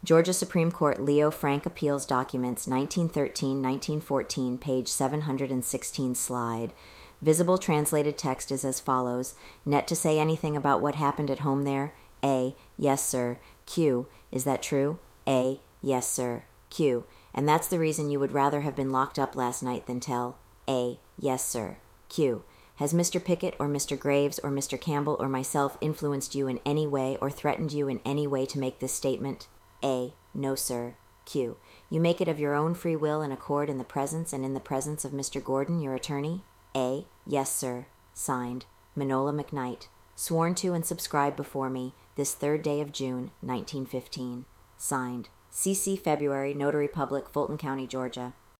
Georgia Supreme Court Leo Frank Appeals Documents 1913-1914, page 716 slide. Visible translated text is as follows. Net to say anything about what happened at home there? A. Yes, sir. Q. Is that true? A. Yes, sir. Q. And that's the reason you would rather have been locked up last night than tell? A. Yes, sir. Q. Has Mr. Pickett or Mr. Graves or Mr. Campbell or myself influenced you in any way or threatened you in any way to make this statement? A. No, sir. Q. You make it of your own free will and accord in the presence and in the presence of Mr. Gordon, your attorney? A. Yes, sir. Signed, Manola McKnight. Sworn to and subscribed before me this 3rd day of June, 1915. Signed, C.C. February, Notary Public, Fulton County, Georgia.